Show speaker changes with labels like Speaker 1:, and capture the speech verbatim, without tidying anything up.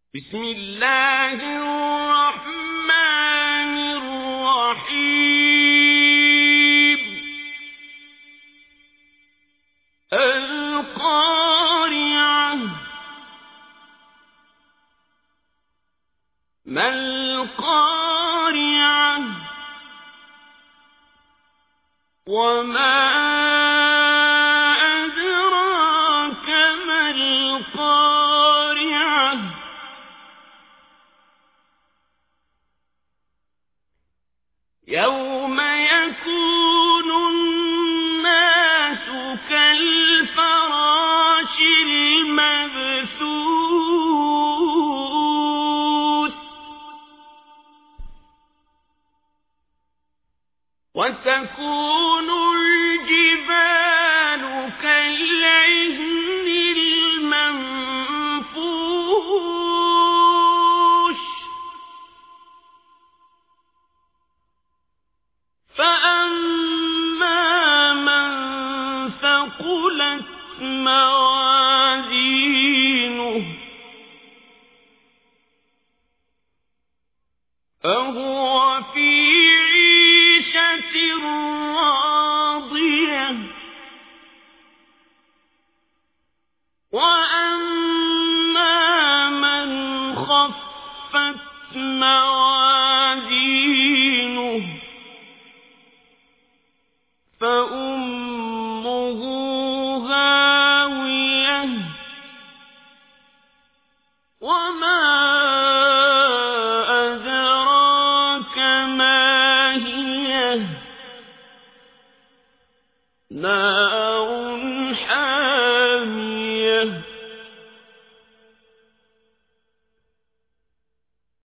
Speaker 1: بسم الله الرحمن الرحيم القارعة ما القارعة وما أدراك ما القارعة يوم يكون الناس كالفراش المبثوث وتكون الجبال كالعهن المنفوش فأما من ثقلت موازينه فهو في عيشة راضية وأما من خفت موازينه فأمه هاوية وما